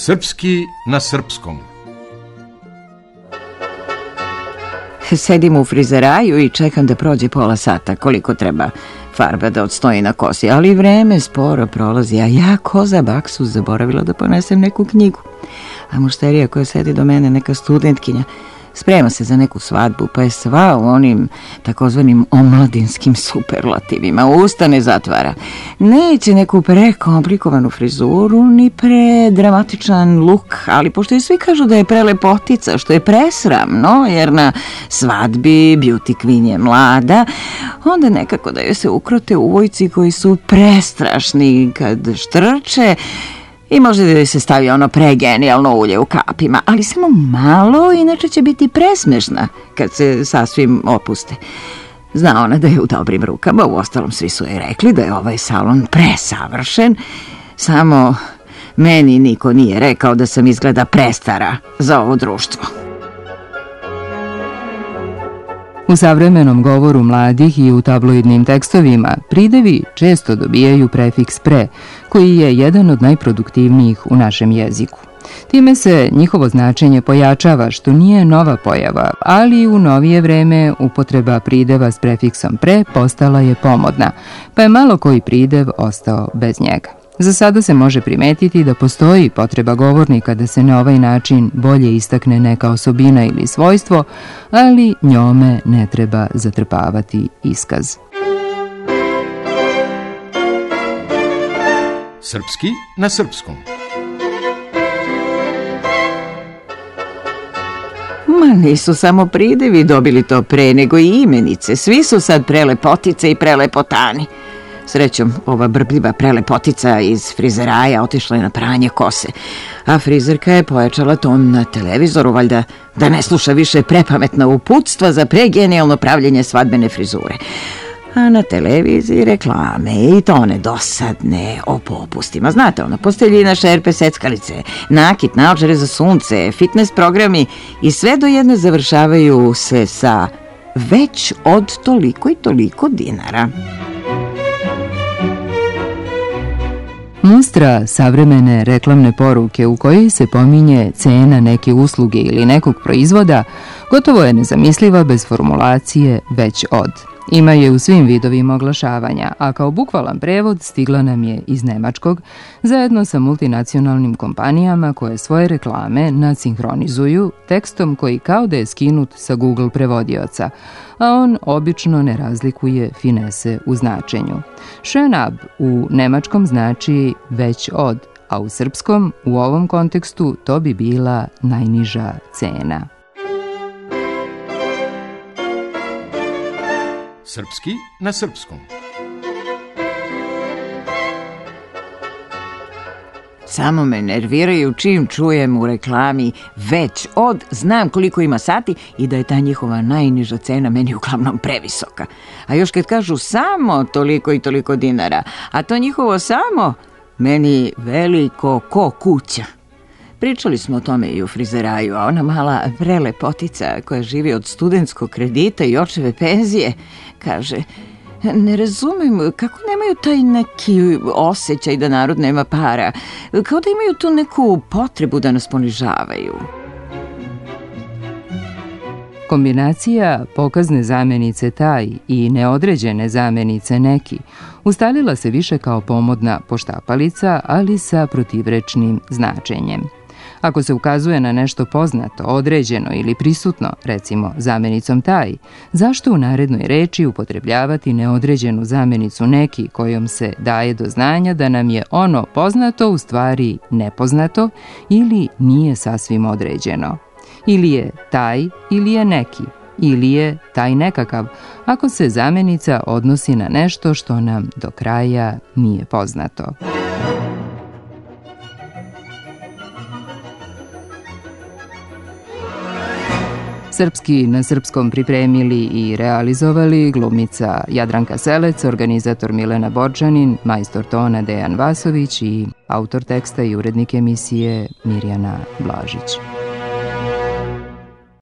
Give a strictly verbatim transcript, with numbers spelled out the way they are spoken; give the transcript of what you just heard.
Srpski na srpskom. Sedim u frizeraju i čekam da prođe pola sata, koliko treba farba da odstoji na kosi, ali vreme sporo prolazi, a ja ko za baksu zaboravila da ponesem neku knjigu. A mušterija koja sedi do mene, neka studentkinja, sprema se za neku svadbu, pa je sva u onim takozvanim omladinskim superlativima. Usta ne zatvara. Neće neku prekomplikovanu frizuru, ni predramatičan luk, ali pošto je svi kažu da je prelepotica, što je presramno, jer na svadbi beauty queen je mlada, onda nekako da joj se ukrote uvojci koji su prestrašni kad štrče, i može da se stavi ono pregenijalno ulje u kapima, ali samo malo, inače će biti presmešna kad se sasvim opuste. Zna ona da je u dobrim rukama, uostalom svi su joj rekli da je ovaj salon presavršen, samo meni niko nije rekao da sam izgleda prestara za ovo društvo. U savremenom govoru mladih i u tabloidnim tekstovima pridevi često dobijaju prefiks pre, koji je jedan od najproduktivnijih u našem jeziku. Time se njihovo značenje pojačava, što nije nova pojava, ali u novije vreme upotreba prideva s prefiksom pre postala je pomodna, pa je malo koji pridev ostao bez njega. Za sada se može primetiti da postoji potreba govornika da se na ovaj način bolje istakne neka osobina ili svojstvo, ali njome ne treba zatrpavati iskaz. Srpski na srpskom. Ma nisu samo pridevi dobili to pre, nego i imenice. Svi su sad prelepotice i prelepotani. Srećom, ova brbljiva prelepotica iz frizeraja otišla je na pranje kose, a frizerka je pojačala ton na televizoru, valjda da ne sluša više prepametna uputstva za pregenijalno pravljenje svadbene frizure. A na televiziji reklame i to one dosadne o popustima. Znate, ono, posteljina, šerpe, seckalice, nakit, naočare za sunce, fitness programi i sve do jedne završavaju se sa već od toliko i toliko dinara. Mustra savremene reklamne poruke u kojoj se pominje cena neke usluge ili nekog proizvoda gotovo je nezamisliva bez formulacije već od. Ima je u svim vidovima oglašavanja, a kao bukvalan prevod stigla nam je iz nemačkog, zajedno sa multinacionalnim kompanijama koje svoje reklame nadsinhronizuju tekstom koji kao da je skinut sa Google prevodioca, a on obično ne razlikuje finese u značenju. Schön ab u nemačkom znači već od, a u srpskom u ovom kontekstu to bi bila najniža cena. Srpski na srpskom. Samo me nerviraju čim čujem u reklami već od, znam koliko ima sati i da je ta njihova najniža cena meni uglavnom previsoka. A još kad kažu samo toliko i toliko dinara, a to njihovo samo meni veliko ko kuća. Pričali smo o tome i u frizeraju, a ona mala prelepotica koja živi od studentskog kredita i očeve penzije kaže: ne razumem, kako nemaju taj neki osjećaj da narod nema para, kao da imaju tu neku potrebu da nas ponižavaju. Kombinacija pokazne zamenice taj i neodređene zamenice neki ustalila se više kao pomodna poštapalica, ali sa protivrečnim značenjem. Ako se ukazuje na nešto poznato, određeno ili prisutno, recimo zamenicom taj, zašto u narednoj reči upotrebljavati neodređenu zamenicu neki kojom se daje do znanja da nam je ono poznato u stvari nepoznato ili nije sasvim određeno? Ili je taj ili je neki, ili je taj nekakav, ako se zamenica odnosi na nešto što nam do kraja nije poznato. Srpski na srpskom pripremili i realizovali glumica Jadranka Selec, organizator Milena Borčanin, majstor tona Dejan Vasović i autor teksta i urednik emisije Mirjana Blažić.